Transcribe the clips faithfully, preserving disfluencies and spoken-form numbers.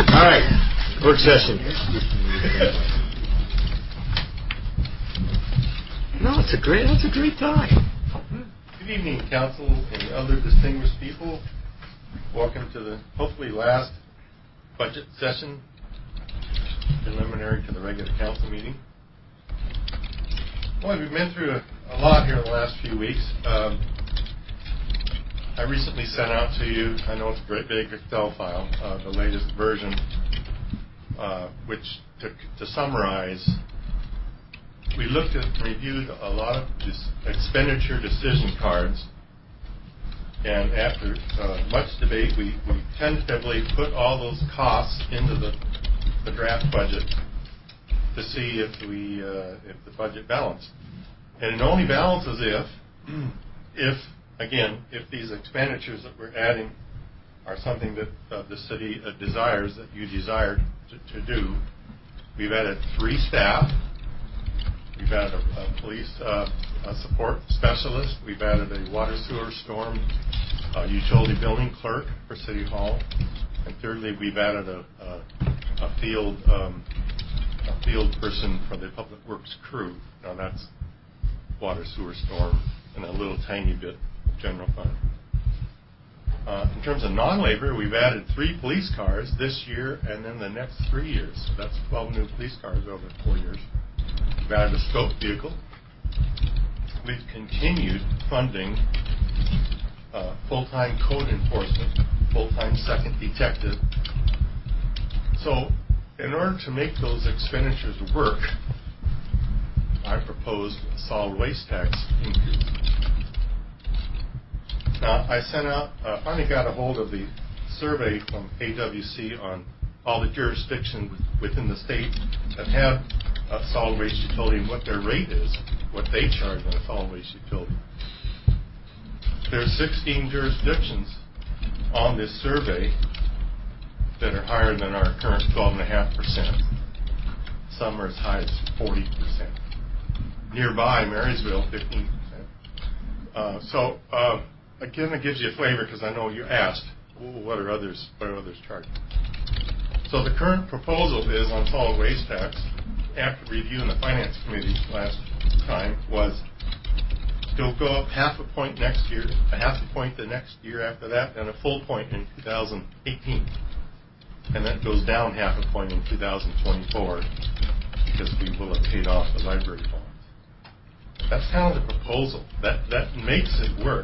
All right, work session. No, it's a great. That's a great time. Good evening, council and other distinguished people. Welcome to the hopefully last budget session, preliminary to the regular council meeting. Well, we've been through a, a lot here in the last few weeks. Um, I recently sent out to you, I know it's a great big Excel file, uh, the latest version, uh, which to, to summarize, we looked at and reviewed a lot of this expenditure decision cards, and after uh, much debate, we, we tentatively put all those costs into the, the draft budget to see if we uh, if the budget balanced. And it only balances if, if again, if these expenditures that we're adding are something that uh, the city uh, desires, that you desire to, to do. We've added three staff. We've added a, a police uh, a support specialist. We've added a water, sewer, storm, uh, utility building clerk for City Hall. And thirdly, we've added a, a, a field um, a field person for the public works crew. Now that's water, sewer, storm, and a little tiny bit of general fund. Uh, in terms of non-labor, we've added three police cars this year and then the next three years. So that's twelve new police cars over four years. We've added a scope vehicle. We've continued funding uh, full-time code enforcement, full-time second detective. So in order to make those expenditures work, I proposed a solid waste tax increase. Now, I sent out, uh, finally got a hold of the survey from A W C on all the jurisdictions within the state that have a solid waste utility and what their rate is, what they charge on a solid waste utility. There are sixteen jurisdictions on this survey that are higher than our current twelve point five percent. Some are as high as forty percent. Nearby, Marysville, fifteen percent. Uh, so, uh, again, it gives you a flavor because I know you asked, well, what are others, what are others charging? So the current proposal is on solid waste tax, after reviewing the Finance Committee last time, was it'll go up half a point next year, a half a point the next year after that, and a full point in two thousand eighteen. And that goes down half a point in two thousand twenty-four because we will have paid off the library bonds. That's kind of the proposal. That that makes it work.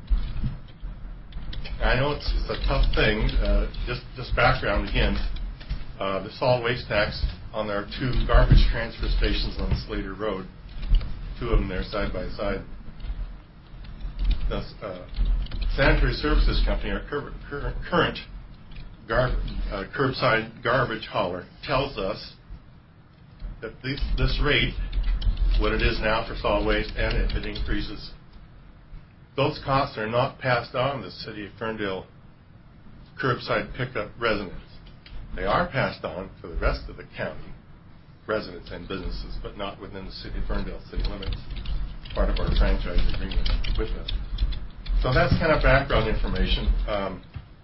I know it's, it's a tough thing. Uh, just just background again. Uh, the solid waste tax on our two garbage transfer stations on Slater Road. Two of them there side by side. The uh, Sanitary Services Company, our cur- cur- current gar- uh, curbside garbage hauler, tells us that this, this rate, what it is now for solid waste, and if it increases, those costs are not passed on to the City of Ferndale curbside pickup residents. They are passed on for the rest of the county, residents and businesses, but not within the City of Ferndale city limits, part of our franchise agreement with them. So that's kind of background information. Um,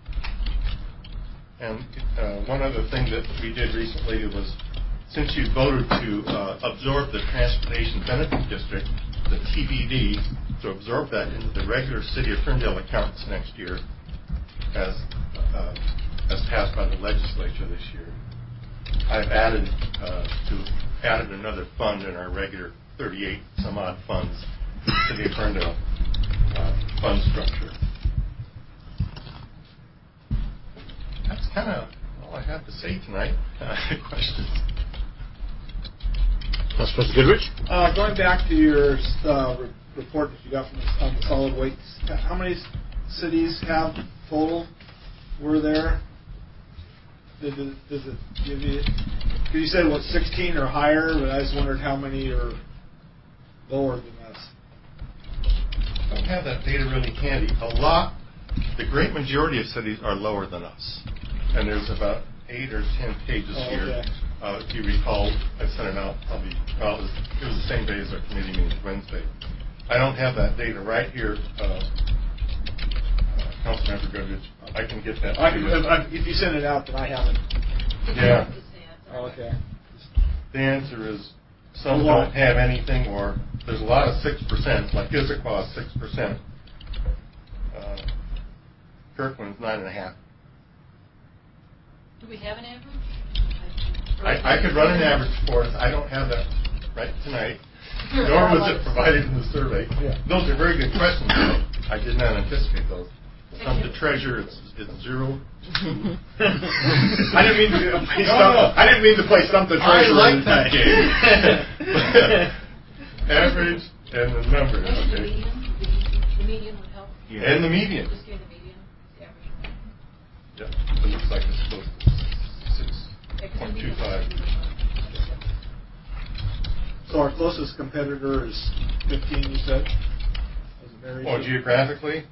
and uh, one other thing that we did recently was, since you voted to uh, absorb the Transportation Benefit District, the T B D, to absorb that into the regular City of Ferndale accounts next year, as uh, as passed by the legislature this year, I've added uh, to added another fund in our regular thirty-eight some odd funds, City of Ferndale uh, fund structure. That's kind of all I have to say tonight. Uh, questions? Mister Goodrich? Uh, going back to your uh, re- report that you got from the, on the solid waste, how many cities have total were there? Did it, does it give you? Because you said what, sixteen or higher, but I just wondered how many are lower than us. I don't have that data really handy. A lot, the great majority of cities are lower than us, and there's about eight or ten pages oh, here. Okay. Uh, if you recall, I sent it out probably, well, it was, it was the same day as our committee meeting Wednesday. I don't have that data right here, uh, uh, Councilmember Goodrich. I can get that. I can, if, if you send it out, then I have it Yeah. Oh, okay. The answer is some Well, don't have anything, or there's a lot of six percent, like Issaquah, six percent. Uh, Kirkland's nine and a half. Do we have an average? I, I could run an average for us. I don't have that right tonight, nor was it provided in the survey. Yeah. Those are very good questions. I did not anticipate those. Some to treasure, it's, it's zero. I didn't mean to play No, stump. no. I didn't mean to play stump the I treasurer. like that game. Average and the number. And the Okay. median, the median would help. Yeah. And the median. Just give the median, the average. Yeah, it looks like it's close to six point two five. So our closest competitor is fifteen, you said? Was it Mary's? Oh, geographically?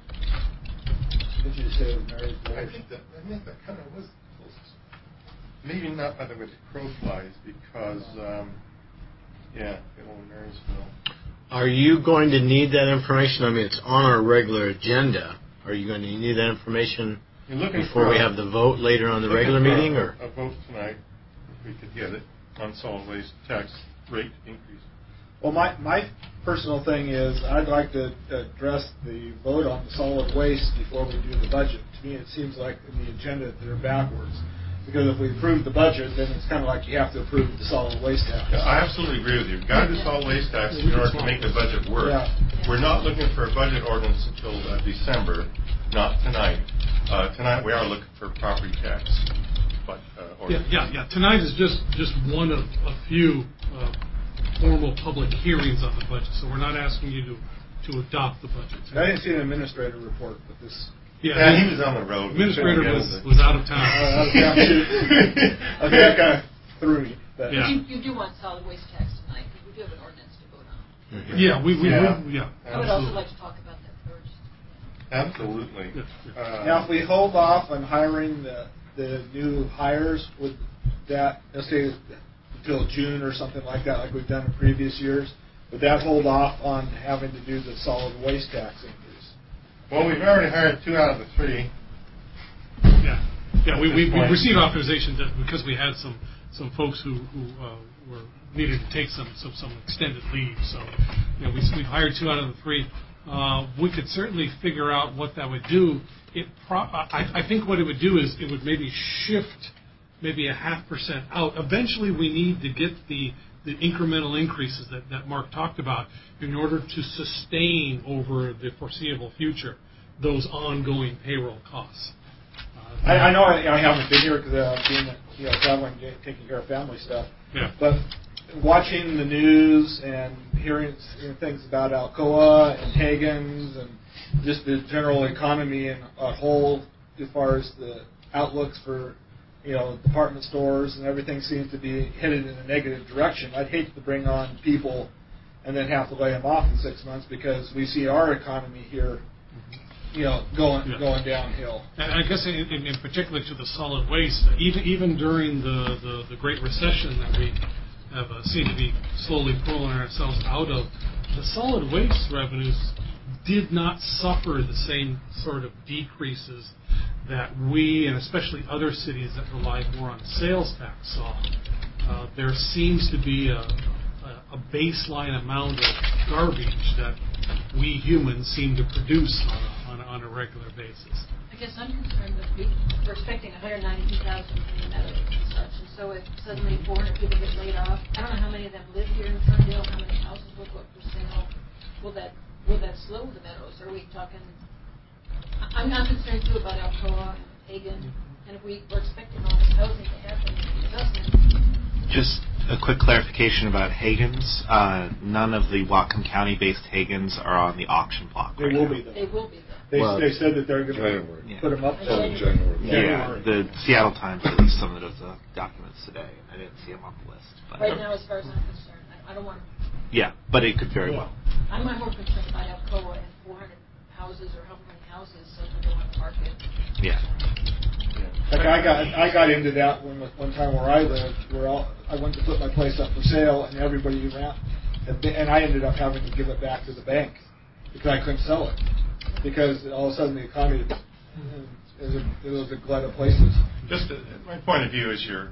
Did you say it was Mary's? I think that I think that kind of was the closest. Maybe not by the way the crow flies, because um, yeah, good old Marysville. Are you going to need that information? I mean, it's on our regular agenda. Are you going to need that information You're looking before for we a- have the vote later on the looking regular for meeting, a, or a vote tonight, if we could get it, on solid waste tax rate increase. Well, my, my personal thing is I'd like to address the vote on the solid waste before we do the budget. To me, it seems like in the agenda that they're backwards. Because if we approve the budget, then it's kind of like you have to approve the solid waste tax. Yeah, I absolutely agree with you. You've got to do solid waste tax in order to make the budget work. Yeah. We're not looking for a budget ordinance until uh, December, not tonight. Uh, tonight we are looking for property tax. But, uh, Yeah, ordinance. yeah, yeah. Tonight is just, just one of a few uh, formal public hearings on the budget, so we're not asking you to, to adopt the budget. I didn't see an administrator report, but this... Yeah, Yeah, he was on the road. Administrator We was, couldn't get him to- was out of town. Uh, yeah, too. Okay, that kind of threw me. But Yeah. But you, you do want solid waste tax tonight, because we do have an ordinance to vote on. Mhm. Yeah, we, we, Yeah. we yeah. I would also absolutely. like to talk about that first. Absolutely. Yes, yes. Uh, Now, if we hold off on hiring the, the new hires, would that, let's say until June or something like that, like we've done in previous years, would that hold off on having to do the solid waste tax increase? well, we've already hired two out of the three. Yeah, yeah. We, At we, this we point. received authorization that because we had some, some folks who, who uh, were needed to take some, some, some extended leave. So, you know, we we hired two out of the three. Uh, we could certainly figure out what that would do. It pro- I, I think what it would do is it would maybe shift maybe a half percent out. Eventually, we need to get the the incremental increases that, that Mark talked about in order to sustain over the foreseeable future those ongoing payroll costs. Uh, I, I know I, I haven't been here because uh, being you know traveling, taking care of family stuff. Yeah. But watching the news and hearing you know, things about Alcoa and Hagen's and just the general economy in a whole, as far as the outlooks for you know department stores and everything seems to be headed in a negative direction. I'd hate to bring on people and then have to lay them off in six months because we see our economy here, you know, going Yeah. going downhill. And I guess in, in, in particular to the solid waste, even even during the, the, the Great Recession that we have uh, seemed to be slowly pulling ourselves out of, the solid waste revenues did not suffer the same sort of decreases that we, and especially other cities that rely more on sales tax, saw. Uh, there seems to be a, a, a baseline amount of garbage that we humans seem to produce on a, on a, on a regular basis. I guess I'm concerned that we, we're expecting one hundred ninety-two thousand in the meadows and such, and so if suddenly four hundred people get laid off, I don't know how many of them live here in Ferndale, how many houses will go up for sale. Will that will that slow the meadows? Are we talking? I- I'm not concerned too about Alcoa and Hagen, and if we were expecting all this housing to happen, it doesn't. Just a quick clarification about Hagen's. Uh, none of the Whatcom County-based Hagen's are on the auction block. They right will now. be though. They will be there. They, Well, they said that they're going to January. put them up. Yeah. for- in January. Yeah, the Seattle Times released some of those uh, documents today. I didn't see them on the list. But Right now, as far as I'm concerned, I, I don't want. yeah, but it could very well. I'm I'm more concerned about Alcoa and four hundred houses or however many houses suddenly go on the market. Yeah. Like I got I got into that one one time where I lived, where all, I went to put my place up for sale, and everybody around, and, and I ended up having to give it back to the bank because I couldn't sell it because all of a sudden the economy it was a, it was a glut of places. Just uh, my point of view is you're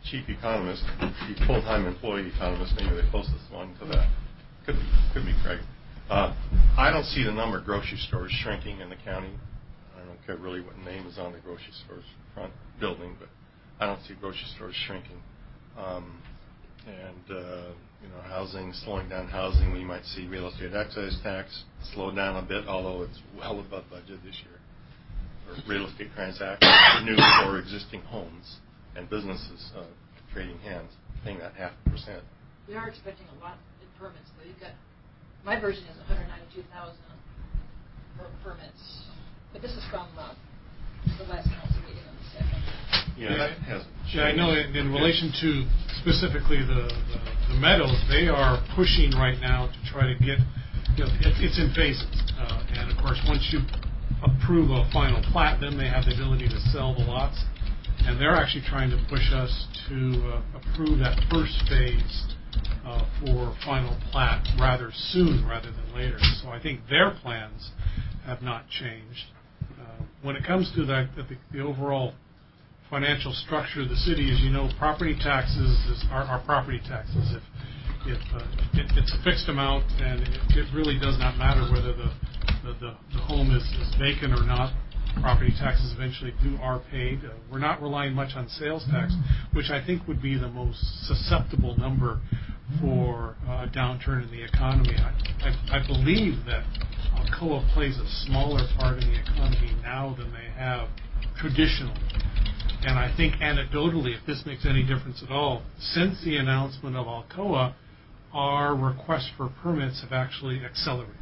chief economist, chief full-time employee economist, maybe the closest one to that. Could be, could be Craig. Uh, I don't see the number of grocery stores shrinking in the county. I don't care really what name is on the grocery store's front building, but I don't see grocery stores shrinking. Um, and, uh, you know, housing, slowing down housing, we might see real estate excise tax slow down a bit, although it's well above budget this year. Or real estate transactions, new or existing homes and businesses uh, trading hands, paying that half a percent. We are expecting a lot in permits, though. You've got, my version is one hundred ninety-two thousand per permits, but this is from uh, the last council meeting on the second. Yeah, that hasn't changed. Yeah, I know in, in relation to specifically the, the, the Meadows, they are pushing right now to try to get, you know, it, it's in phases. Uh, and of course, once you approve a final plat, then they have the ability to sell the lots. And they're actually trying to push us to uh, approve that first phase uh, for final plat rather soon rather than later. So I think their plans have not changed. Uh, when it comes to that, the, the overall financial structure of the city, as you know, property taxes is, are, are property taxes. If, if uh, it, it's a fixed amount, and it, it really does not matter whether the the, the, the home is, is vacant or not. Property taxes eventually do are paid. Uh, we're not relying much on sales tax, which I think would be the most susceptible number for uh, a downturn in the economy. I, I, I believe that Alcoa plays a smaller part in the economy now than they have traditionally. And I think anecdotally, if this makes any difference at all, since the announcement of Alcoa, our requests for permits have actually accelerated.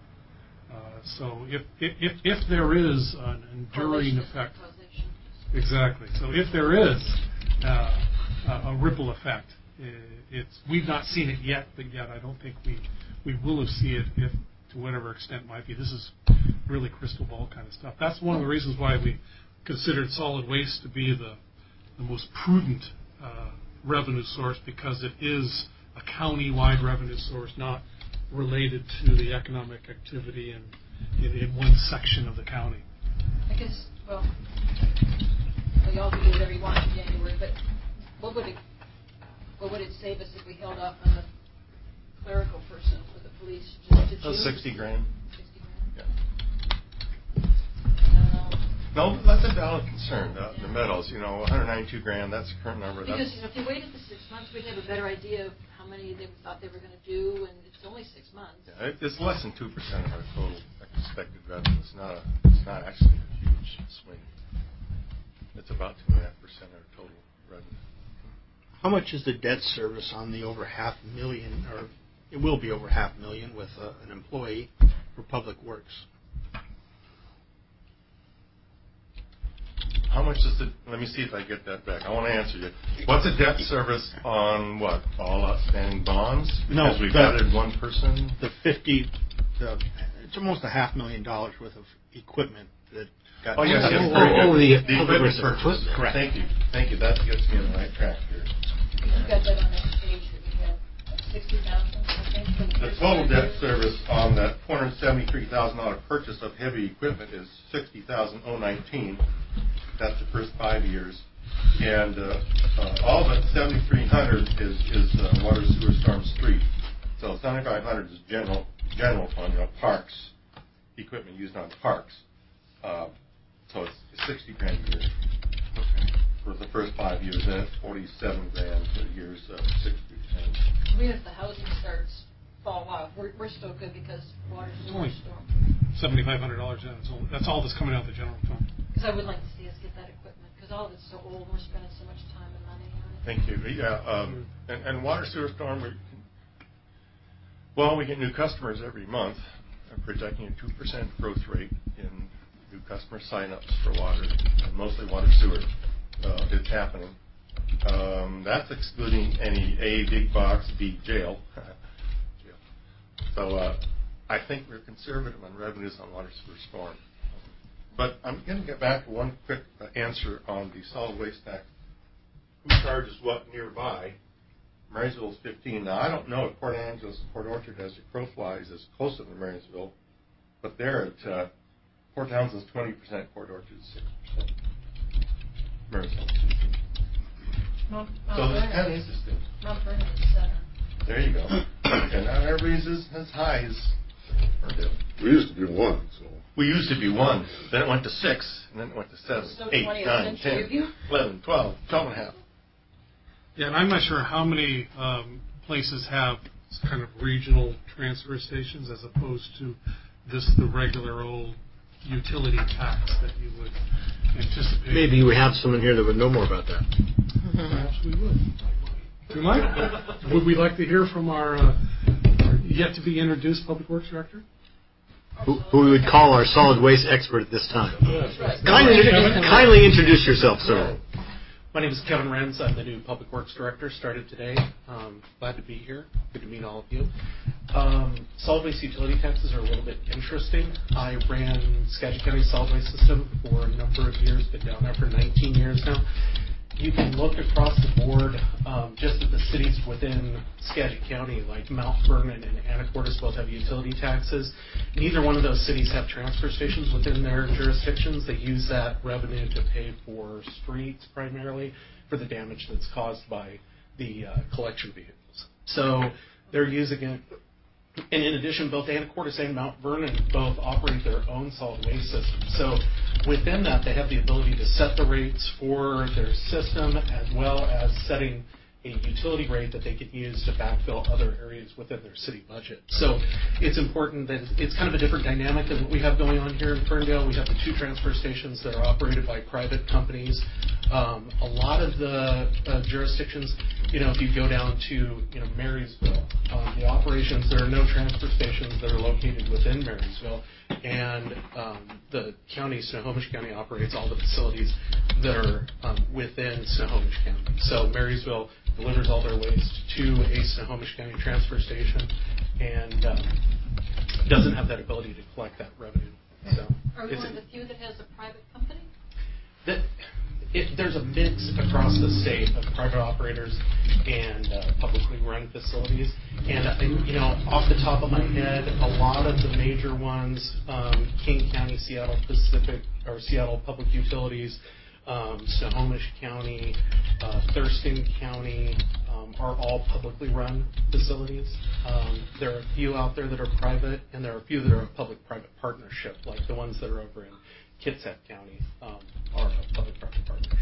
Uh, so if, if if there is an enduring effect, exactly. So if there is uh, a ripple effect, it's we've not seen it yet, but yet I don't think we we will have seen it if to whatever extent it might be. This is really crystal ball kind of stuff. That's one of the reasons why we considered solid waste to be the the most prudent uh, revenue source, because it is a county-wide revenue source, not related to the economic activity in, in, in one section of the county. I guess, well, well y'all can do whatever you want in January, but what would it what would it save us if we held off on the clerical person for the police just to Oh, June? sixty grand. Sixty grand. Yeah. I don't know. No, that's a valid concern. Uh, the Meadows, you know, one hundred ninety-two grand. That's the current number. Because That's, you know, if they waited the six months, we'd have a better idea of how many they thought they were going to do, and it's only six months. yeah, it, it's less than two percent of our total expected revenue. It's not a, it's not actually a huge swing. It's about two and a half percent of our total revenue. How much is the debt service on the over half a million, or it will be over half a million with uh, an employee for Public Works? How much is the, let me see if I get that back. I want to answer you. What's the debt service on what? All outstanding bonds? No, Because we've the- added one person? The fifty, the, it's almost a half million dollars worth of equipment that got. Oh, yes, yes, Oh, very oh, good. the The Public equipment Works purchase. equipment. Correct. Thank you. Thank you. That gets me on the right track here. You've got that on that page that we have sixty thousand, I think. for The first total five debt years. service on that four hundred seventy-three thousand dollars purchase of heavy equipment is sixty thousand nineteen. That's the first five years. And uh, uh, all but seventy-three hundred is, is uh, water, sewer, storm, street. So seventy-five hundred is general general fund, you know, parks, equipment used on parks. Uh, so it's sixty grand a year for the first five years. Then it's forty-seven grand for years uh, six through ten. Even if the housing starts fall off, we're, we're still good because water, sewer, Only storm. seventy-five hundred dollars. That's all that's coming out of the general fund. Because I would like to see us get that equipment, because all of it's so old, we're spending so much time and money on it. Thank you. Yeah, um, and, and water, sewer, storm, we, well, we get new customers every month. I'm projecting a two percent growth rate in new customer sign-ups for water, and mostly water, sewer. Uh, it's happening. Um, that's excluding any A, big box, B, jail. jail. So uh, I think we're conservative on revenues on water, sewer, storm. But I'm going to get back to one quick uh, answer on the solid waste tax. Who charges what nearby? Marysville's fifteen. Now, I don't know if Port Angeles and Port Orchard, as the crow flies, is closer to Marysville, but there at uh, Port Townsend's twenty percent, Port Orchard's six percent. Marysville's fifteen. Mount, So Mount this Vernon. kind of interesting. Mount Vernon is seven. There you go. And not everybody's as, as high as Ferndale. We used to be one, so. We used to be one, then it went to six, and then it went to seven, So eight, twentieth nine, century ten, view? eleven, twelve, twelve and a half. Yeah, and I'm not sure how many um, places have kind of regional transfer stations as opposed to this the regular old utility tax that you would anticipate. Maybe we have someone here that would know more about that. Perhaps we would. We might. Would we like to hear from our, uh, our yet-to-be-introduced Public Works Director? Who, who we would call our solid waste expert at this time. Right. Kindly, kindly introduce yourself, sir. My name is Kevin Renz. I'm the new Public Works Director, started today. Um, glad to be here. Good to meet all of you. Um, solid waste utility taxes are a little bit interesting. I ran Skagit County Solid Waste System for a number of years, been down there for nineteen years now. You can look across the board um, just at the cities within Skagit County, like Mount Vernon and Anacortes both have utility taxes. Neither one of those cities have transfer stations within their jurisdictions. They use that revenue to pay for streets primarily for the damage that's caused by the uh, collection vehicles. So they're using it. And in addition, both Anacortes and Mount Vernon both operate their own solid waste system. So within that, they have the ability to set the rates for their system as well as setting a utility rate that they can use to backfill other areas within their city budget. So it's important that it's kind of a different dynamic than what we have going on here in Ferndale. We have the two transfer stations that are operated by private companies. Um, a lot of the uh, jurisdictions, you know, if you go down to, you know, Marysville, um, the operations, there are no transfer stations that are located within Marysville. And um, the county, Snohomish County, operates all the facilities that are um, within Snohomish County. So Marysville delivers all their waste to a Snohomish County transfer station and um, doesn't have that ability to collect that revenue. So Are we one of the few that has a private company? That, it, there's a mix across the state of private operators and uh, publicly run facilities. And, uh, you know, off the top of my head, a lot of the major ones, um, King County, Seattle Pacific, or Seattle Public Utilities, um, Snohomish County, uh, Thurston County, um, are all publicly run facilities. Um, there are a few out there that are private, and there are a few that are a public-private partnership, like the ones that are over in Kitsap County um, are a public-private partnership.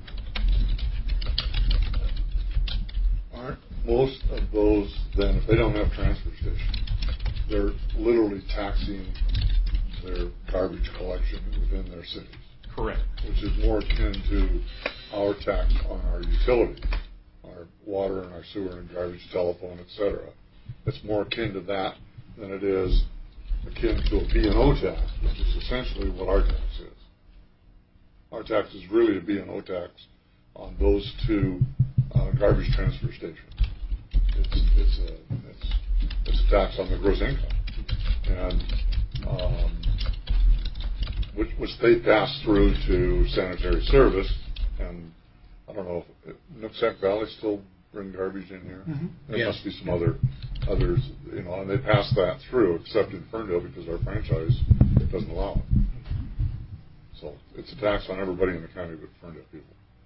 Aren't most of those then, if they don't have transfer stations, they're literally taxing their garbage collection within their cities? Correct. Which is more akin to our tax on our utilities, our water and our sewer and garbage, telephone, et cetera. It's more akin to that than it is akin to a B and O tax, which is essentially what our tax is. Our tax is really a B and O tax on those two uh, garbage transfer stations. It's it's a it's, it's a tax on the gross income, and um, which which they pass through to sanitary service. And I don't know if Nooksack Valley still bring garbage in here. Mm-hmm. There yes. must be some other others, you know, and they pass that through, except in Ferndale because our franchise doesn't allow it. So it's a tax on everybody in the county but Ferndale people.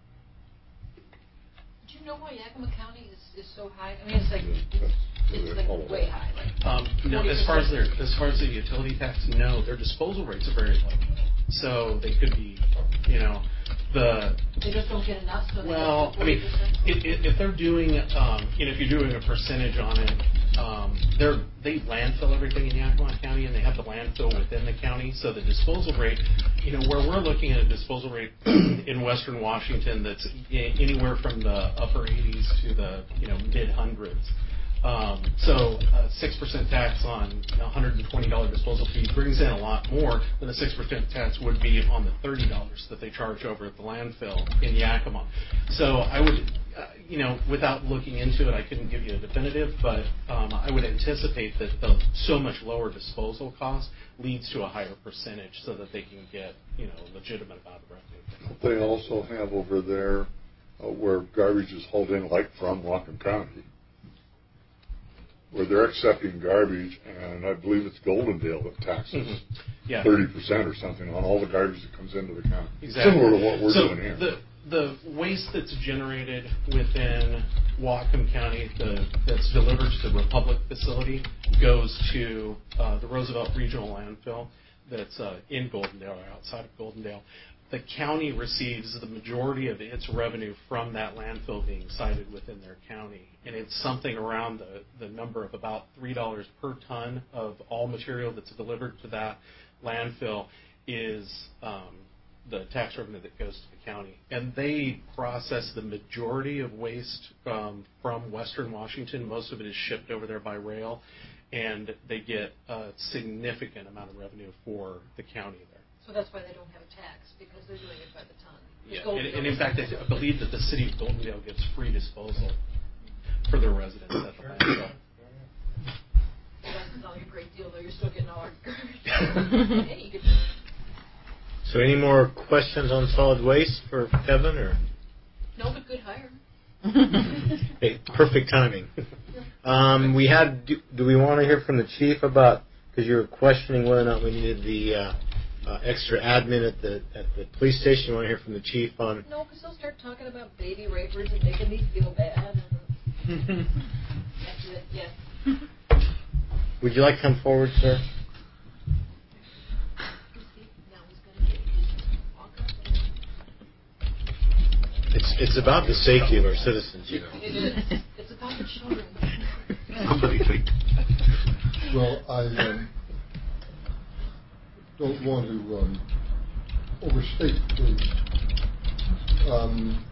Do you know why Yakima County is, is so high? I mean, it's like Yeah, it's, it's like way high. Like Um, no, as far as their as far as the utility tax, no, their disposal rates are very low. So they could be, you know, the they just don't get enough. So they well, get I mean, if, if they're doing, um, you know, if you're doing a percentage on it, um, they're they landfill everything in Yakima County, and they have the landfill within the county. So the disposal rate, you know, where we're looking at a disposal rate in Western Washington that's anywhere from the upper eighties to the you know mid hundreds. Um, so a six percent tax on a one hundred twenty dollars disposal fee brings in a lot more than a six percent tax would be on the thirty dollars that they charge over at the landfill in Yakima. So I would, uh, you know, without looking into it, I couldn't give you a definitive, but um, I would anticipate that the so much lower disposal cost leads to a higher percentage so that they can get, you know, a legitimate amount of revenue. They also have over there uh, where garbage is hauled in, like from Whatcom County, where they're accepting garbage, and I believe it's Goldendale that taxes mm-hmm. yeah. thirty percent or something on all the garbage that comes into the county. Exactly. Similar to what we're so doing here. The, the waste that's generated within Whatcom County the, that's delivered to the Republic facility goes to uh, the Roosevelt Regional Landfill that's uh, in Goldendale or outside of Goldendale. The county receives the majority of its revenue from that landfill being sited within their county. And it's something around the, the number of about three dollars per ton of all material that's delivered to that landfill is um, the tax revenue that goes to the county. And they process the majority of waste um, from Western Washington. Most of it is shipped over there by rail. And they get a significant amount of revenue for the county there. So that's why they don't have a tax, because they're doing it by the ton. Yeah, and, and in fact, I believe that the city of Goldendale gets free disposal for their residents at the landfill. That's not a great deal, though. You're still getting all our garbage. Hey, you could... So, any more questions on solid waste for Kevin, or? No, but good hire. Hey, perfect timing. Um, we had. Do, do we want to hear from the chief about? Because you were questioning whether or not we needed the. Uh, Uh, extra admin at the at the police station. You want to hear from the chief on? No, because they'll start talking about baby rapers and making me feel bad. And that's it. Yes. Would you like to come forward, sir? Now he's going to walk up. It's it's about the safety of our citizens, you know. It is. It's about the children. Well, I. Um, don't want to um, overstate the, um,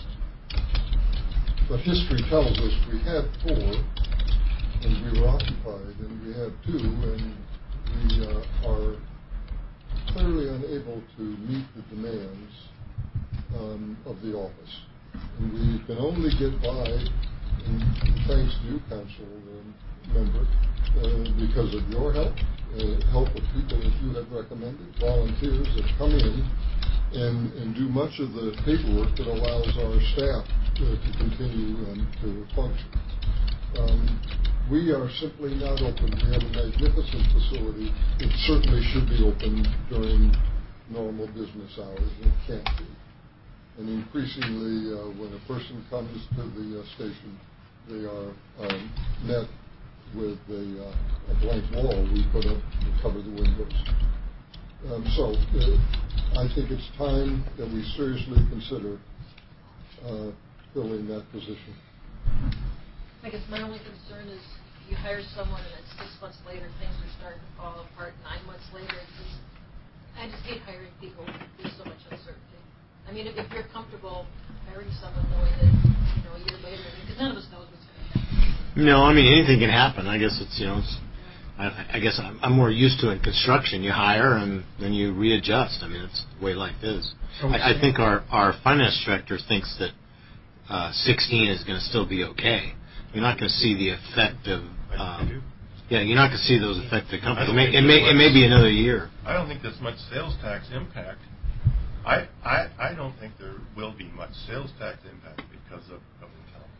but history tells us we had four, and we were occupied, and we had two, and we uh, are clearly unable to meet the demands um, of the office. And we can only get by, and thanks to you, council um, member, uh, because of your help. Uh, help of people that you have recommended, volunteers that come in and, and do much of the paperwork that allows our staff uh, to continue um, to function. Um, we are simply not open. We have a magnificent facility. It certainly should be open during normal business hours, and it can't be. And increasingly, uh, when a person comes to the uh, station, they are um, met with a, uh, a blank wall we put up to cover the windows. Um, so uh, I think it's time that we seriously consider uh, filling that position. I guess my only concern is you hire someone and then six months later things are starting to fall apart. Nine months later, it's just, I just hate hiring people with so much uncertainty. I mean, if, if you're comfortable hiring someone knowing that, you know, a year later, because none of us knows what's going to happen. No, I mean, anything can happen. I guess it's, you know, it's, I, I guess I'm, I'm more used to it in construction. You hire and then you readjust. I mean, it's the way life is. I, I think our, our finance director thinks that uh, sixteen is going to still be okay. You're not going to see the effect of, um, yeah, you're not going to see those effect of the company. It may, it, may, it may be another year. I don't think there's much sales tax impact. I, I, I don't think there will be much sales tax impact because of, of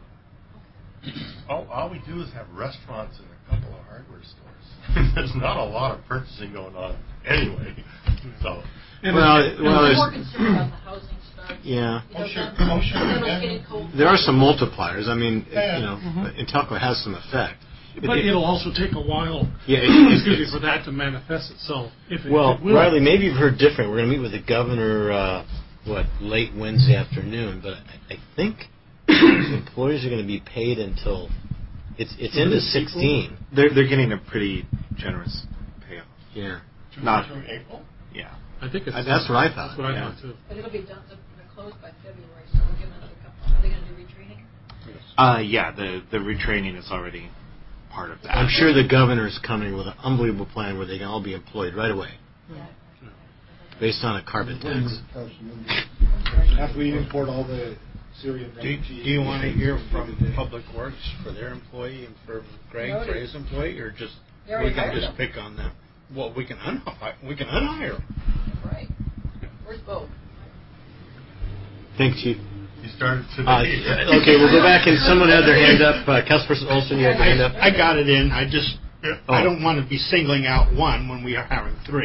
All, all we do is have restaurants and a couple of hardware stores. There's not a lot of purchasing going on anyway. So, well, well, I'm more concerned about the housing starts. Yeah. You know, oh, sure. that- Oh, sure. that was Yeah. getting cold. There are some multipliers. I mean, Yeah. you know, Mm-hmm. Intelco has some effect. But it, it'll also take a while, yeah, it, excuse me, for that to manifest itself. If it, well, it will. Riley, maybe you've heard different. We're going to meet with the governor, uh, what, late Wednesday afternoon, but I, I think employees are going to be paid until it's it's into sixteen. They're they're getting a pretty generous payoff. Yeah. Not through April? Yeah. I think it's, Uh, that's what I thought. That's what I yeah. thought too. But it'll be done, they're closed by February, so we'll give them another couple. Are they going to do retraining? Uh, yeah. The the retraining is already part of that. I'm sure the governor's coming with an unbelievable plan where they can all be employed right away, Yeah. based on a carbon tax. After we import all the Syrian Do, refugees. do you want to hear from Public Works for their employee and for Greg No, for it- his employee, or just They already we can hired just them. pick on them? Well, we can unhire. We can unhire them. Right. Where's Bo? Thanks, Chief. You started today. Uh, okay, we'll go back and someone had their hand up. Uh, Councilperson Olson, you had your hand up. I, I got it in. I just Oh. I don't want to be singling out one when we are hiring three.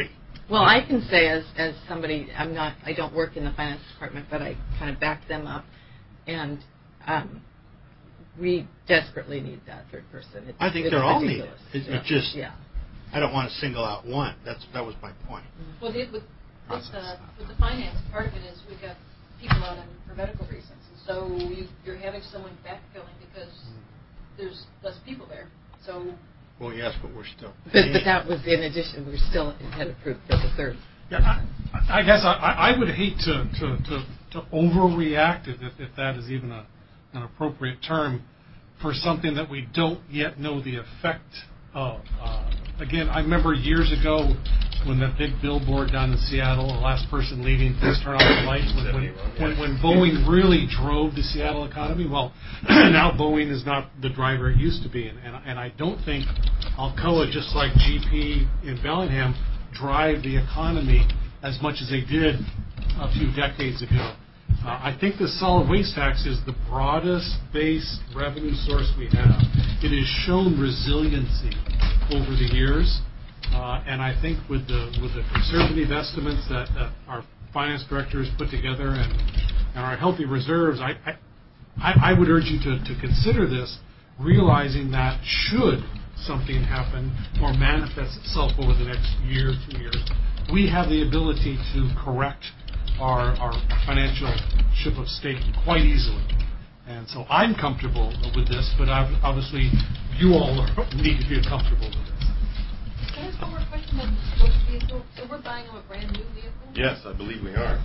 Well, I can say as as somebody, I'm not, I don't work in the finance department, but I kind of back them up, and um, we desperately need that third person. It's, I think it's they're all needed. ridiculous. It's yeah. it's just, yeah. I don't want to single out one. That's that was my point. Well, the, with, with, the, with the finance, part of it is we've got people out on for medical reasons, and so you, you're having someone backfilling because there's less people there. So. Well, yes, but we're still. But, but that was in addition. We're still had approved for the third. Yeah, I, I guess I, I would hate to to, to, to overreact, if, if that is even a, an appropriate term, for something that we don't yet know the effect of. Uh, again, I remember years ago when that big billboard down in Seattle, the last person leaving, please turn off the lights, when, when, when, when Boeing really drove the Seattle economy. Well, now Boeing is not the driver it used to be, and, and, and I don't think Alcoa, just like G P in Bellingham, drive the economy as much as they did a few decades ago. Uh, I think the solid waste tax is the broadest base revenue source we have. It has shown resiliency over the years, uh, and I think with the with the conservative estimates that, that our finance director has put together and, and our healthy reserves, I, I I would urge you to, to consider this, realizing that should something happen or manifest itself over the next year, two years, we have the ability to correct our, our financial ship of state quite easily. And so I'm comfortable with this, but obviously you all need to feel comfortable with this. Can I ask one more question about those vehicles? So we're buying them a brand new vehicle? Yes, I believe we are.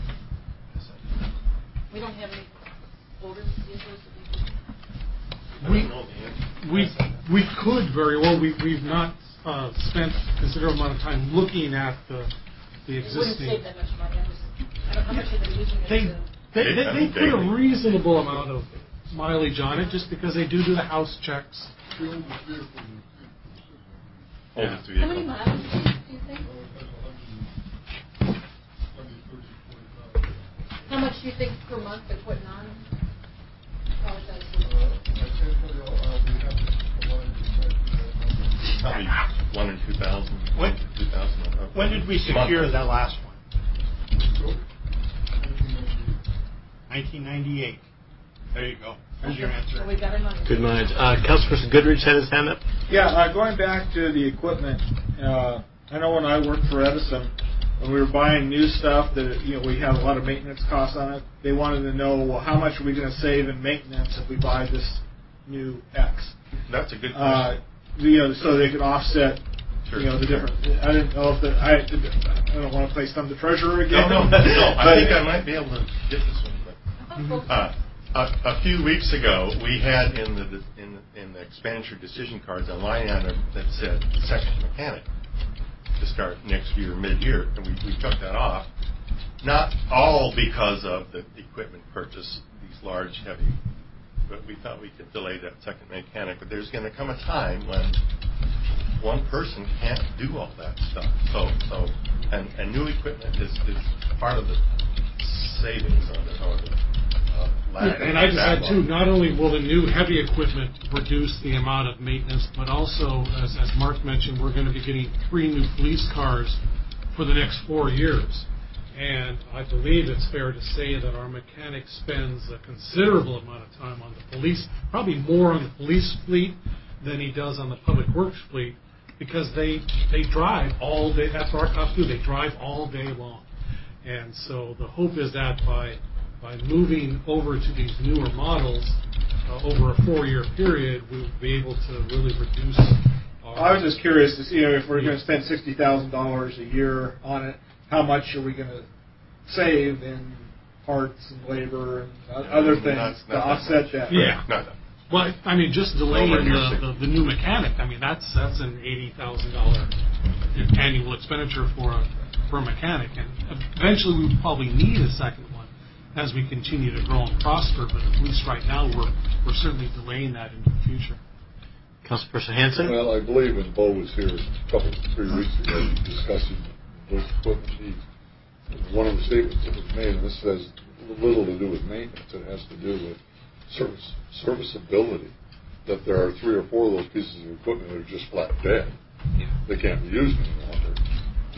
We don't have any older vehicles that we can... We, we, we could very well. We, we've not uh, spent a considerable amount of time looking at the, the existing... It wouldn't save that much money. I, was, I don't know how much are they using it they, to... They, they, they put a reasonable amount of mileage on it just because they do do the house checks. Oldest How vehicle. many miles do you think? How much do you think per month they're putting on them? Apologize for Probably one or two thousand. When, two thousand. when did we secure that last one? nineteen ninety-eight. There you go. There's your answer. So we got our money. Good mind. Uh, Councilperson Goodrich had his hand up. Yeah, uh, going back to the equipment, uh, I know when I worked for Edison, when we were buying new stuff, that you know we have a lot of maintenance costs on it. They wanted to know, well, how much are we going to save in maintenance if we buy this new X? That's a good question. Uh, you know, so they can offset. Sure. You know the different. I didn't know if the, I. I don't want to play some the treasurer again. No, no, no. I think I might be able to get this one. But, uh, a, a few weeks ago, we had in the in in the expenditure decision cards a line item that said section mechanic to start next year, mid-year, and we, we took that off. Not all because of the equipment purchase, these large, heavy, but we thought we could delay that second mechanic. But there's going to come a time when one person can't do all that stuff. So, so, and, and new equipment is, is part of the savings on the, or the uh, lag. And I just add too, not only will the new heavy equipment reduce the amount of maintenance, but also, as, as Mark mentioned, we're going to be getting three new police cars for the next four years. And I believe it's fair to say that our mechanic spends a considerable amount of time on the police, probably more on the police fleet than he does on the public works fleet, because they they drive all day. That's what our cops do. They drive all day long. And so the hope is that by by moving over to these newer models uh, over a four-year period, we'll be able to really reduce our... I was just curious to see, you know, if we're going to spend sixty thousand dollars a year on it, how much are we going to save in parts and labor and other things not, to not offset that? that? Yeah. Not that. Well, I mean, just delaying Over the, the, the new mechanic, I mean, that's that's an eighty thousand dollars annual expenditure for a, for a mechanic. And eventually we would probably need a second one as we continue to grow and prosper, but at least right now we're, we're certainly delaying that into the future. Councilperson Hanson? Well, I believe when Bo was here a couple, three weeks ago discussing those equipment needs, one of the statements that was made, and this has little to do with maintenance, it has to do with service serviceability, that there are three or four of those pieces of equipment that are just flat dead. Yeah. They can't be used any longer.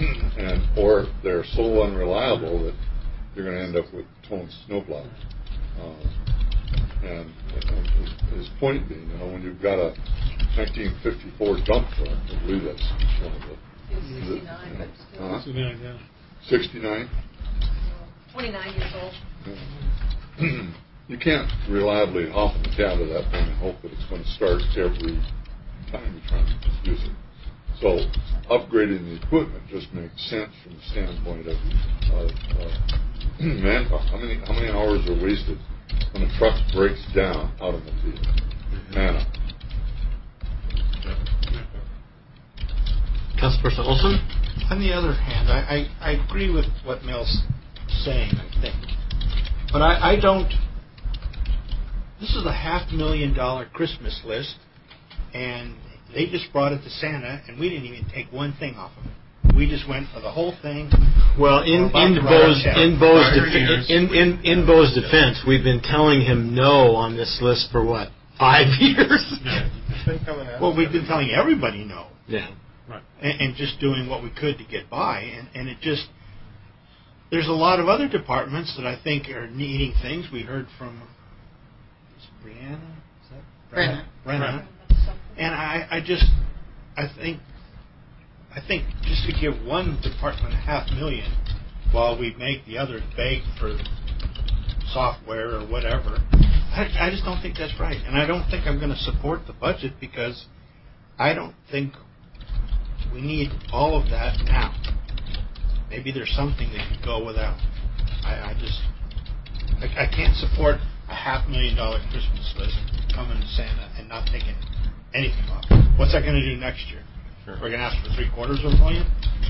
and or they're so unreliable that you're going to end up with towing snowplows. Uh, and, and his point being, you know, when you've got a nineteen fifty-four dump truck, I believe that's one of the. sixty-nine, but still. Huh? sixty-nine, yeah. sixty-nine? twenty-nine years old. Yeah. You can't reliably hop in the cab of that thing and hope that it's going to start every time you try to use it. So upgrading the equipment just makes sense from the standpoint of uh, uh, manpower. How many how many hours are wasted when a truck breaks down out in the field? Man up. Councilperson Olson? On the other hand, I, I, I agree with what Mel's saying, I think. But I, I don't... This is a half million dollar Christmas list, and they just brought it to Santa, and we didn't even take one thing off of it. We just went for the whole thing. Well, in in Bo's in Bo's defi- in in in Bo's defense, we've been telling him no on this list for what, five years? Well, we've been telling everybody no. Yeah. Right. And, and just doing what we could to get by, and and it just. There's a lot of other departments that I think are needing things. We heard from. Is it Brianna? Is that Brenna. Brenna. And I, I just, I think, I think just to give one department a half million while we make the others beg for software or whatever, I, I just don't think that's right. And I don't think I'm going to support the budget because I don't think we need all of that now. Maybe there's something that could go without. I, I just, I, I can't support a half million dollar Christmas list coming to Santa and not taking anything off. What's that going to do next year? Sure. We're going to ask for three quarters of a million?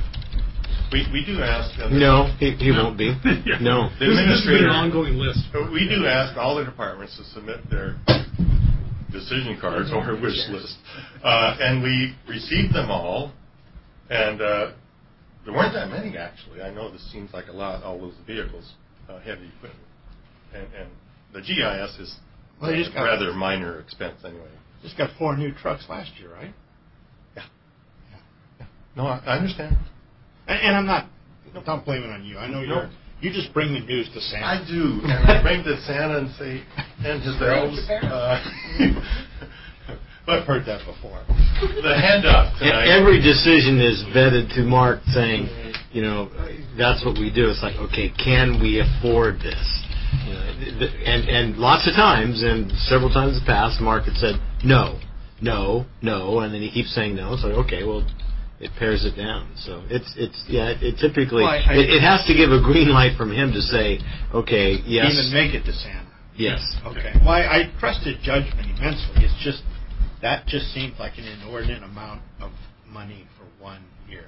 We we do ask. Uh, no, he, he no. won't be. yeah. No. The administrator. This is an ongoing list. We do ask all the departments to submit their decision cards or wish list, uh, and we received them all, and uh, there weren't that many actually. I know this seems like a lot. All those vehicles, uh, heavy equipment, and, and the G I S is well, a rather minor expense anyway. Just got four new trucks last year, right? Yeah. yeah. yeah. No, I, I understand. And, and I'm not, I'm not blaming on you. I know you're, you just bring the news to Santa. I do, and I bring to Santa and say, and his elves. Uh, but I've heard that before. The handout tonight. Every decision is vetted to Mark saying, you know, that's what we do. It's like, okay, can we afford this? You know, and and lots of times, and several times in the past, Mark had said no, no, no, and then he keeps saying no. So okay, well, it pares it down. So it's it's yeah, it, it typically well, I, it, it has to give a green light from him to say okay, yes. Even make it to Santa. Yes. Okay. Well, I, I trusted judgment immensely. It's just that just seemed like an inordinate amount of money for one year.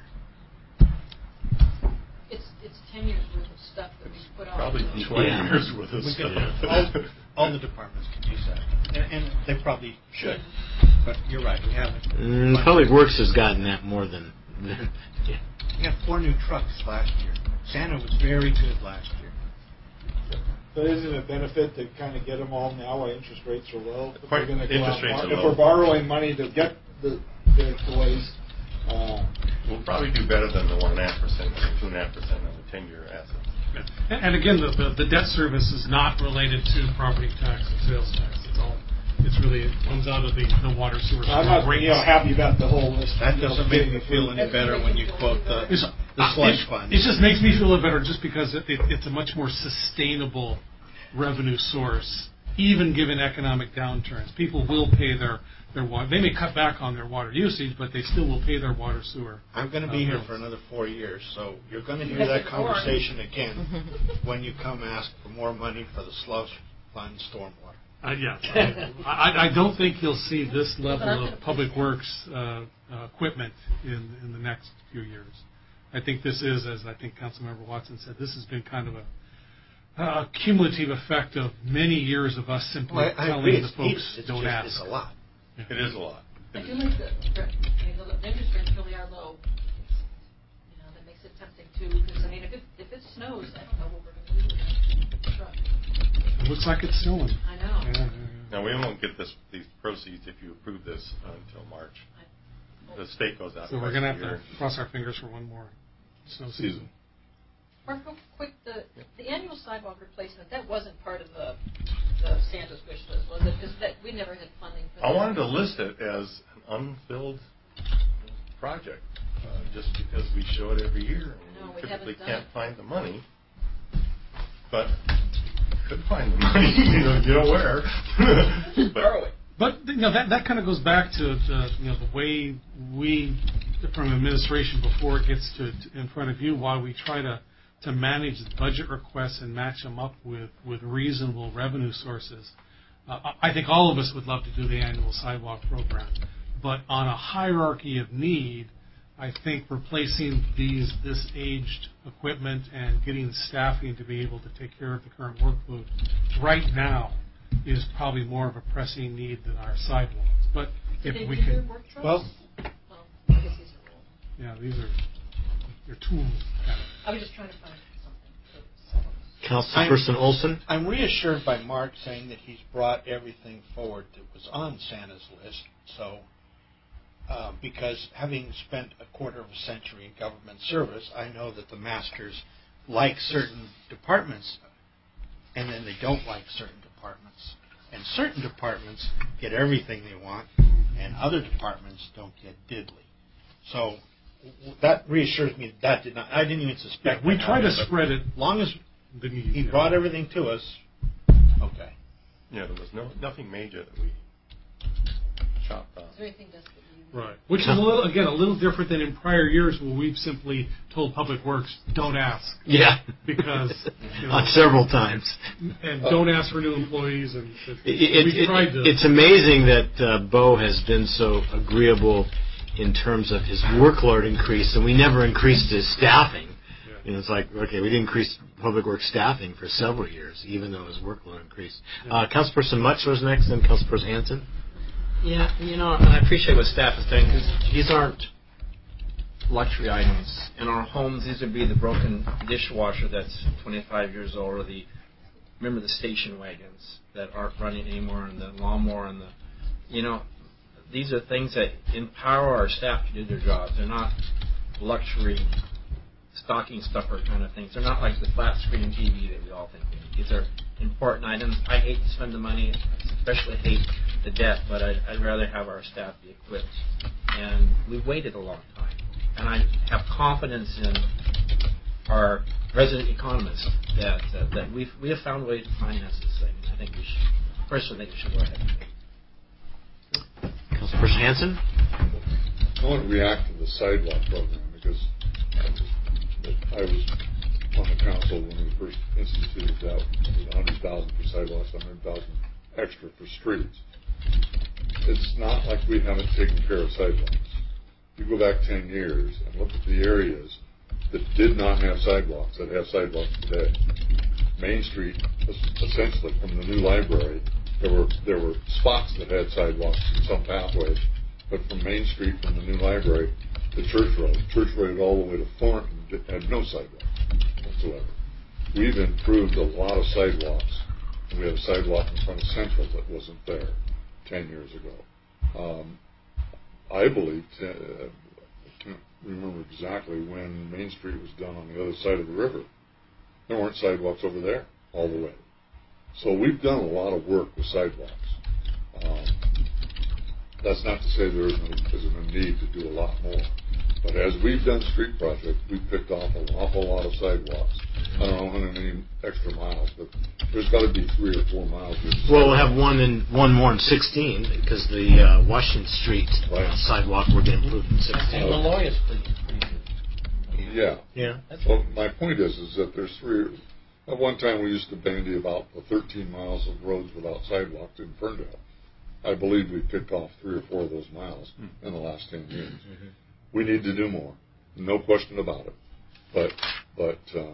It's it's ten years worth of stuff that we put out. Probably twenty yeah. years worth of we stuff. All, all the departments can use that, and, and they probably should. But you're right, we haven't. Mm, Public Works has gotten that more than. than yeah. We got four new trucks last year. Santa was very good last year. But isn't it a benefit to kind of get them all now while interest rates are low? If Quite, we're interest rates out, are if low. we're borrowing money to get the, the toys. Uh, we'll probably do better than the one and a half percent, two and a half percent on the ten-year assets. Yeah. And, and again, the, the the debt service is not related to property tax and sales tax. It's all. It's really it comes out of the, the water sewer. I'm not you know happy about the whole list. That doesn't make me feel any better when you quote the, it's, the slush it, fund. It just makes me feel a little better just because it, it, it's a much more sustainable revenue source, even given economic downturns. People will pay their, their water. They may cut back on their water usage, but they still will pay their water sewer. I'm going to be here for another four years, so you're going to hear that conversation again when you come ask for more money for the slush fund stormwater. Uh, yeah, I, I don't think you'll see this level of public works uh, uh, equipment in, in the next few years. I think this is, as I think Councilmember Watson said, this has been kind of a uh, cumulative effect of many years of us simply well, I, I telling the it's, folks it's don't just, ask. It's a lot. Yeah. It is a lot. I do like the, the interest rates really are low. You know, that makes it tempting too. Because I mean, if it if it snows, I don't know what we're going to do with the truck. It looks like it's snowing. I know. Yeah, yeah, yeah. Now, we won't get this these proceeds if you approve this uh, until March. The state goes out. So we're going to have to cross our fingers for one more. snow season. Mark, real quick, the, the annual sidewalk replacement, that wasn't part of the, the Santa's wish list, was it? Because that, we never had funding for that. I wanted to list it as an unfilled project, uh, just because we show it every year. And No, we we typically haven't done can't it. find the money, but could find the money, you know, you know where. But- Borrow it. But you know that that kind of goes back to the, you know the way we, from administration, before it gets to, to in front of you, why we try to, to manage the budget requests and match them up with, with reasonable revenue sources. Uh, I think all of us would love to do the annual sidewalk program, but on a hierarchy of need, I think replacing these this aged equipment and getting staffing to be able to take care of the current workload right now is probably more of a pressing need than our sidewalks. But Did if they we do their can, work trucks? Well, Well, I guess these are old. yeah, these are your tools. Kind of. I was just trying to find something for sidewalks. Councilperson Olson? I'm reassured by Mark saying that he's brought everything forward that was on Santa's list. So, uh, because having spent a quarter of a century in government service, I know that the masters like certain departments, and then they don't like certain departments. And certain departments get everything they want, and other departments don't get diddly. So w- that reassures me that, that did not. I didn't even suspect. Yeah, we that try to happened, but spread it. As long as The need, he yeah. brought everything to us, okay. Yeah, there was no nothing major that we chopped off. Is there anything desperate you Right. Which is a little, again, a little different than in prior years where we've simply told Public Works, don't ask. Yeah. Because, you know, On several times. And don't ask for new employees. And It, it, we tried to. it, it's amazing that uh, Bo has been so agreeable in terms of his workload increase, and we never increased his staffing. Yeah. You know, it's like, okay, we didn't increase Public Works staffing for several years, even though his workload increased. Uh, Councilperson Much was next, and Councilperson Hanson. Yeah, you know, and I appreciate what staff is doing because these aren't luxury items. In our homes, these would be the broken dishwasher that's twenty-five years old, or the, remember the station wagons that aren't running anymore, and the lawnmower, and the, you know, these are things that empower our staff to do their jobs. They're not luxury stocking stuffer kind of things. They're not like the flat screen T V that we all think we need. These are important items. I hate to spend the money, especially hate the debt, but I'd, I'd rather have our staff be equipped. And we've waited a long time. And I have confidence in our resident economists that uh, that we've we have found a way to finance this thing. And I think we should, personally, I think we should go ahead and do it. Councilperson Hanson. I want to react to the sidewalk program because I was on the council when we first instituted that. It was one hundred thousand dollars for sidewalks, one hundred thousand dollars extra for streets. It's not like we haven't taken care of sidewalks. You go back ten years and look at the areas that did not have sidewalks that have sidewalks today. Main Street, essentially, from the new library, there were there were spots that had sidewalks and some pathways, but from Main Street, from the new library to Church Road, Church Road all the way to Thornton had no sidewalk whatsoever. We've improved a lot of sidewalks. We have a sidewalk in front of Central that wasn't there ten years ago. Um, I believe, uh, I can't remember exactly when Main Street was done on the other side of the river. There weren't sidewalks over there all the way. So we've done a lot of work with sidewalks. Um, that's not to say there isn't, isn't a need to do a lot more. But as we've done street projects, we've picked off an awful lot of sidewalks. I don't know how many extra miles, but there's got to be three or four miles. Well, we'll have one in one more in sixteen because the uh, Washington Street Right. uh, sidewalk will get improved in sixteen. And Malloy is pretty, pretty good. Yeah. Yeah. Well, my point is, is that there's three. At one time, we used to bandy about the thirteen miles of roads without sidewalks in Ferndale. I believe we've picked off three or four of those miles in the last ten years. Mm-hmm. We need to do more, no question about it. But, but uh,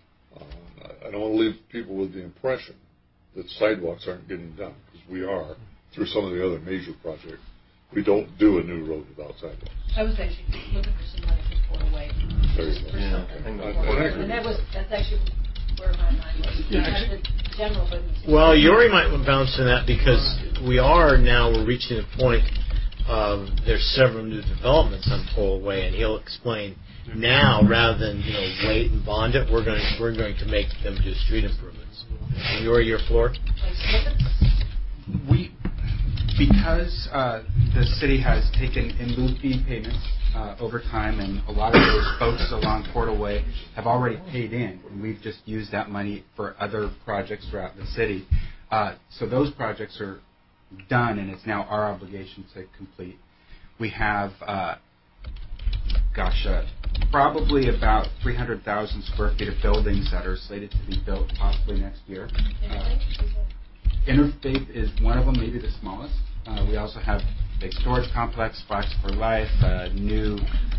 uh, I don't want to leave people with the impression that sidewalks aren't getting done, because we are through some of the other major projects. We don't do a new road without sidewalks. I was actually looking for some money for Port Away. There you For go. Yeah. something. I- I agree. And that was, that's actually where my mind was. Yeah, Not actually- the general, but. Well, Yori might bounce on that because we are now we're reaching a point of there's several new developments on Pole Way, and he'll explain now rather than you know wait and bond it. We're going we're going to make them do street improvements. And your your floor. We because uh, the city has taken in lieu fee payments uh, over time, and a lot of those folks along Portal Way have already paid in, and we've just used that money for other projects throughout the city. Uh, so those projects are done, and it's now our obligation to complete. We have, uh, gosh, uh, probably about three hundred thousand square feet of buildings that are slated to be built possibly next year. Uh, Interfaith is one of them, maybe the smallest. Uh, we also have big storage complex, Blacks for Life, uh, new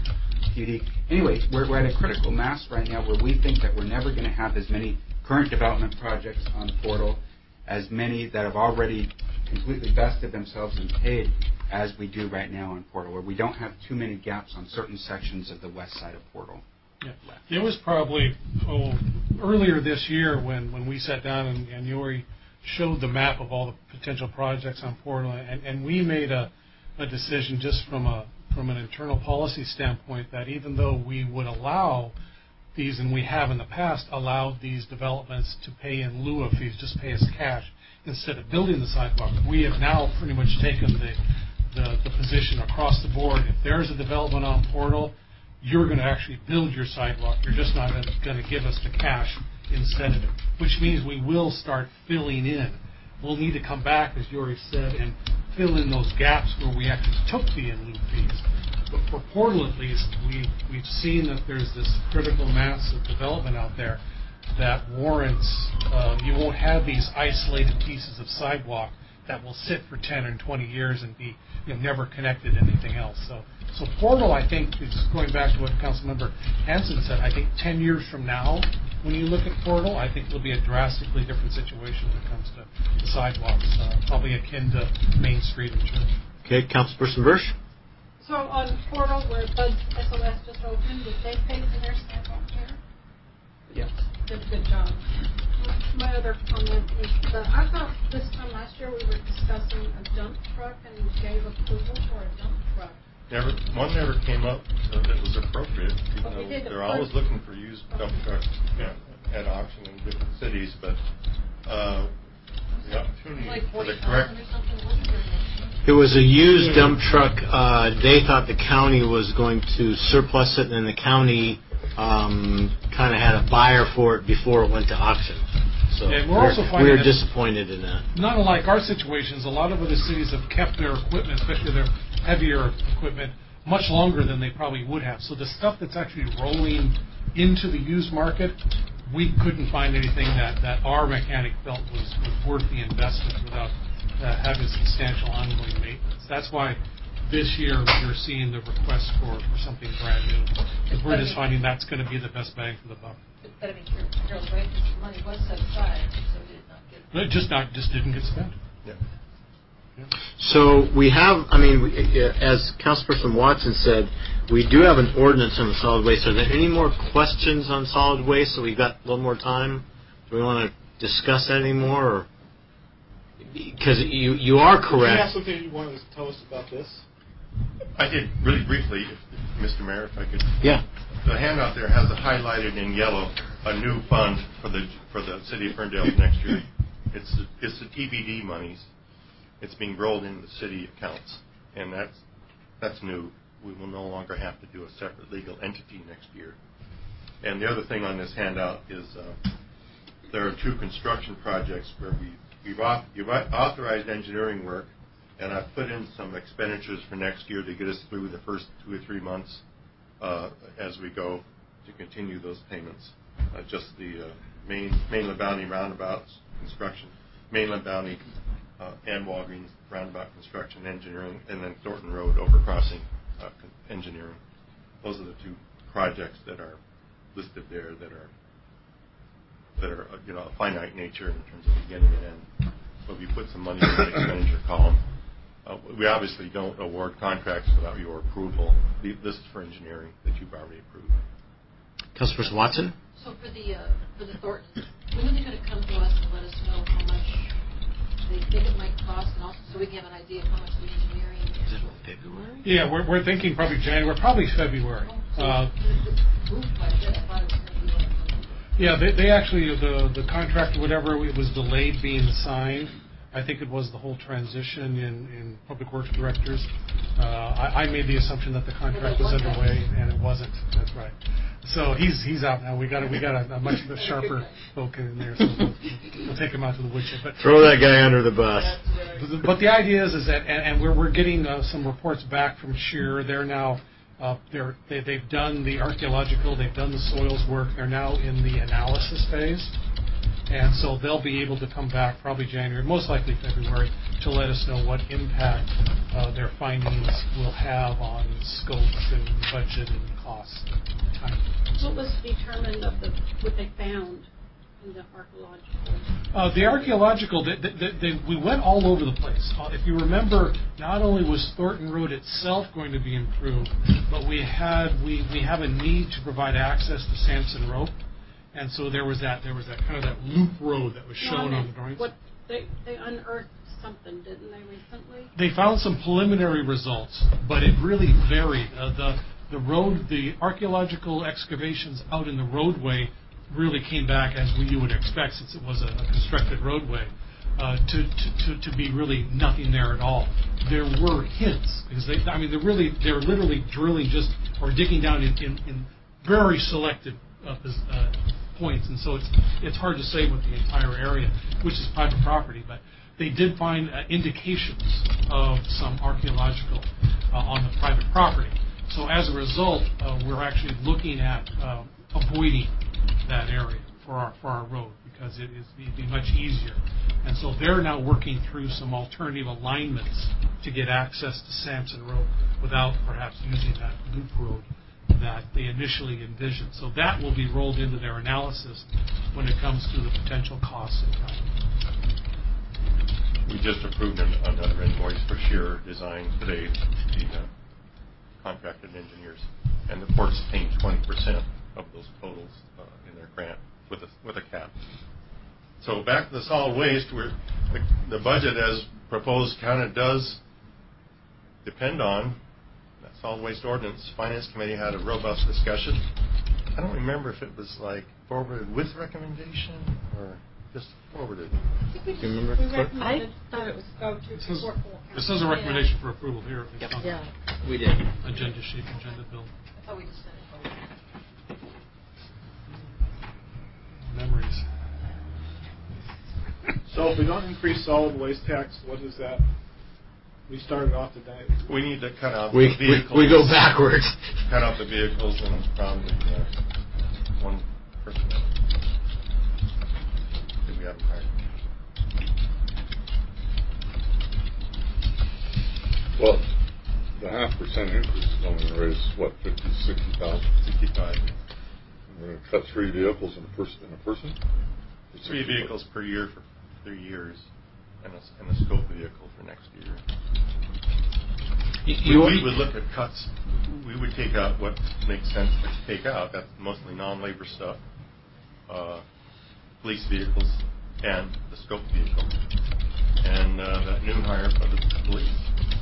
P D. Anyway, we're, we're at a critical mass right now where we think that we're never going to have as many current development projects on the portal, as many that have already completely vested themselves and paid as we do right now on Portal, where we don't have too many gaps on certain sections of the west side of Portal. Yeah. It was probably oh, earlier this year when, when we sat down and, and Yuri showed the map of all the potential projects on Portal, and, and we made a, a decision just from a from an internal policy standpoint that even though we would allow these, and we have in the past allowed these developments to pay in lieu of fees, just pay us cash instead of building the sidewalk, we have now pretty much taken the the, the position across the board. If there's a development on Portal, you're going to actually build your sidewalk. You're just not going to give us the cash instead of it, which means we will start filling in. We'll need to come back, as Yuri said, and fill in those gaps where we actually took the in lieu fees. But for Portal, at least, we, we've seen that there's this critical mass of development out there that warrants, uh, you won't have these isolated pieces of sidewalk that will sit for ten or twenty years and be you know, never connected to anything else. So, so Portal, I think, is going back to what Councilmember Hanson said. I think ten years from now, when you look at Portal, I think it'll be a drastically different situation when it comes to the sidewalks, uh, probably akin to Main Street and Church. Okay, Councilperson Bursch. So on Portal, where Bud's S O S just opened, did they pay for their sidewalk there? Yes. Did a good job. My other comment is that I thought this time last year we were discussing a dump truck and we gave approval for a dump truck. Never, one never came up so that was appropriate. You But we know, did they're the always first- looking for used dump trucks yeah, at auction in different cities, but uh, the opportunity Like for forty the correct. thousand or something, wasn't very much. It was a used dump truck. Uh, they thought the county was going to surplus it, and the county um, kind of had a buyer for it before it went to auction. So Yeah, we're we're, also finding we're that- disappointed in that. Not unlike our situations, a lot of other cities have kept their equipment, especially their heavier equipment, much longer than they probably would have. So the stuff that's actually rolling into the used market, we couldn't find anything that, that our mechanic felt was, was worth the investment without uh, having substantial ongoing maintenance. That's why this year you're seeing the request for, for something brand new, because we're just finding that's going to be the best bang for the buck. But I mean, you're, you're right, because the money was set aside, so it did not get. But it just not just didn't get spent. Yeah. So we have, I mean, we, as Councilperson Watson said, we do have an ordinance on the solid waste. Are there any more questions on solid waste? So we've got a little more time. Do we want to discuss that anymore? Because you you are correct. Do you have something you wanted to tell us about this? I did really briefly, if, if, Mister Mayor, if I could. Yeah. The handout there has highlighted in yellow a new fund for the for the city of Ferndale next year. It's it's the T B D monies. It's being rolled into the city accounts, and that's that's new. We will no longer have to do a separate legal entity next year. And the other thing on this handout is uh, there are two construction projects where we we've, auth- we've authorized engineering work, and I've put in some expenditures for next year to get us through the first two or three months uh, as we go to continue those payments. Uh, just the uh, main mainland boundary roundabouts construction, mainland boundary uh, and Walgreens roundabout construction engineering, and then Thornton Road overcrossing uh, engineering. Those are the two projects that are listed there that are that are uh, you know a finite nature in terms of beginning and end. So if you put some money in the expenditure column, uh, we obviously don't award contracts without your approval. This is for engineering that you've already approved. Councilperson Watson. So for the uh, for the Thornton, when are they going to come to us and let us know how much they think it might cost, and also so we can have an idea of how much the engineering February? Yeah, we're, we're thinking probably January, probably February. Uh, yeah, they, they actually, the, the contract, whatever, it was delayed being signed. I think it was the whole transition in, in Public Works directors. Uh, I, I made the assumption that the contract was underway, and it wasn't. That's right. So he's he's out now. We got a, we got a, a much sharper folk in there, so we'll, we'll take him out to the woodshed. But throw that guy under the bus. But the idea is, is that, and, and we're we're getting uh, some reports back from Shearer. They're now uh, they're they, they've done the archaeological, they've done the soils work. They're now in the analysis phase. And so they'll be able to come back probably January, most likely February, to let us know what impact uh, their findings will have on scopes and budget and costs and time. What was determined of the what they found in the archaeological? Uh, the archaeological, they, they, they, we went all over the place. Uh, if you remember, not only was Thornton Road itself going to be improved, but we had we, we have a need to provide access to Sampson Rope. And so there was that there was that kind of that loop road that was shown no, on the drawings. What they they unearthed something, didn't they, recently? They found some preliminary results, but it really varied. Uh, the the road, the archaeological excavations out in the roadway really came back as we, you would expect, since it was a, a constructed roadway, uh, to, to, to to be really nothing there at all. There were hints because they, I mean, they're really they're literally drilling just or digging down in, in, in very selected uh, uh, points, and so it's it's hard to say with the entire area, which is private property, but they did find uh, indications of some archaeological uh, on the private property. So as a result, uh, we're actually looking at uh, avoiding that area for our for our road because it is it'd be much easier. And so they're now working through some alternative alignments to get access to Sampson Road without perhaps using that loop road that they initially envisioned. So that will be rolled into their analysis when it comes to the potential costs and time. We just approved an, another invoice for Shearer Design today, the uh, contracted engineers, and the port's paying twenty percent of those totals uh, in their grant with a, with a cap. So back to the solid waste, we're, the, the budget as proposed kind of does depend on that solid waste ordinance. Finance Committee had a robust discussion. I don't remember if it was like forwarded with recommendation or just forwarded. I think we just, Do you remember? we recommended I thought it was. go to This is, support full this is a recommendation for approval here. Yep. On Yeah. We did. Agenda sheet, agenda bill. I thought we just said it forward. Memories. So if we don't increase solid waste tax, what is that? We started off today. We need to cut out We, the vehicles. we, we go backwards. Cut out the vehicles and probably uh, one person. If we haven't hired. Well, the half percent increase is only going to raise, what, fifty, sixty thousand? sixty-five. We're going to cut three vehicles in a, pers- in a person? Three vehicles per year for three years, and a, and a scope vehicle for next year. You, we, we would look at cuts. We would take out what makes sense to take out. That's mostly non-labor stuff, uh, police vehicles, and the scope vehicle, and uh, that new hire for the police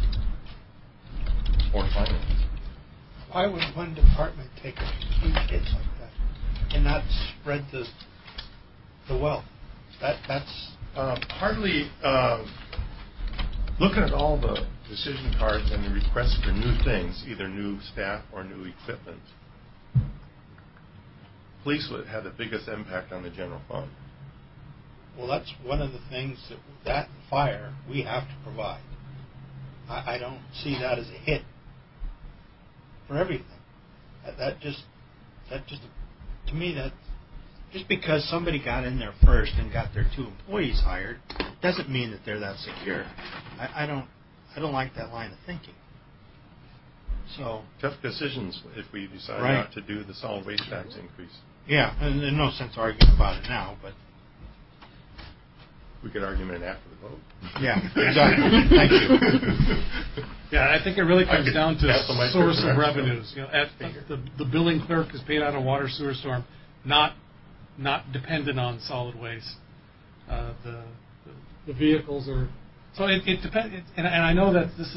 or finance. Why would one department take a huge hit like that and not spread the the wealth? That that's uh, hardly uh, looking at all the decision cards and the requests for new things, either new staff or new equipment. Police would have the biggest impact on the general fund. well, that's one of the things that that fire we have to provide. I, I don't see that as a hit for everything. That, that just that just to me that just because somebody got in there first and got their two employees hired doesn't mean that they're that secure. I, I don't I don't like that line of thinking. So tough decisions if we decide right. not to do the solid waste tax increase. Yeah, and there's no sense arguing about it now, but we could argue it after the vote. Yeah, exactly. Thank you. Yeah, I think it really comes down to source of revenue. revenues. You know, at the, the billing clerk is paid out of water sewer storm, not not dependent on solid waste. Uh, the, the the vehicles are so it, it depends. And, and I know that this is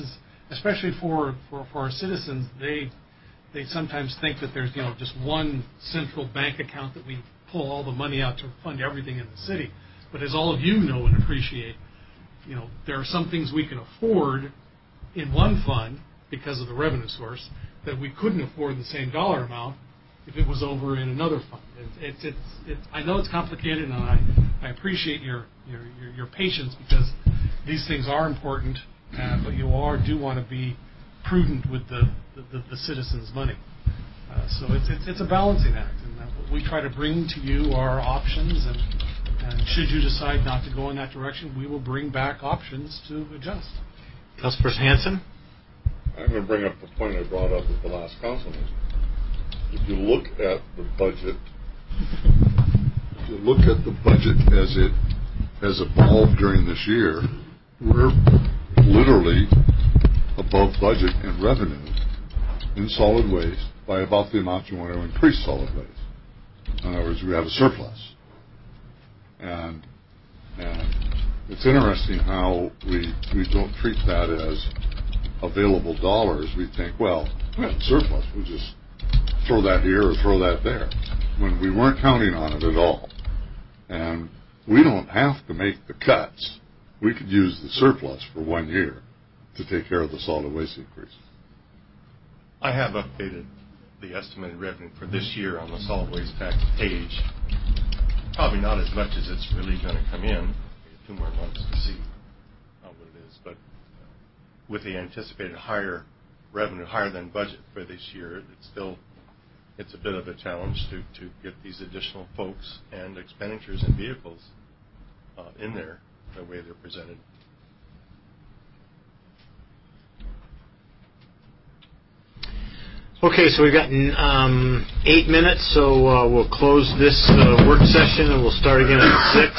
especially for, for, for our citizens, they they sometimes think that there's, you know, just one central bank account that we pull all the money out to fund everything in the city. But as all of you know and appreciate, you know, there are some things we can afford in one fund because of the revenue source that we couldn't afford the same dollar amount if it was over in another fund. It's, it's, it's, it's, I know it's complicated, and I, I appreciate your, your, your, your patience because these things are important, uh, but you are do want to be prudent with the, the, the citizens' money. Uh, so it's, it's, it's a balancing act, and uh, what we try to bring to you are options, and, and should you decide not to go in that direction, we will bring back options to adjust. Councilperson Hanson? I'm going to bring up the point I brought up at the last council meeting. If you look at the budget, if you look at the budget as it has evolved during this year, we're literally above budget in revenue in solid waste by about the amount you want to increase solid waste. In other words, we have a surplus. And and it's interesting how we we don't treat that as available dollars. We think, well, we have a surplus, we'll just throw that here or throw that there, when we weren't counting on it at all. And we don't have to make the cuts. We could use the surplus for one year to take care of the solid waste increase. I have updated the estimated revenue for this year on the solid waste tax page. Probably not as much as it's really going to come in. Two more months to see how what it is, but with the anticipated higher revenue, higher than budget for this year, it's still it's a bit of a challenge to, to get these additional folks and expenditures and vehicles uh, in there the way they're presented. Okay, so we've got um, eight minutes, so uh, we'll close this uh, work session and we'll start again at six.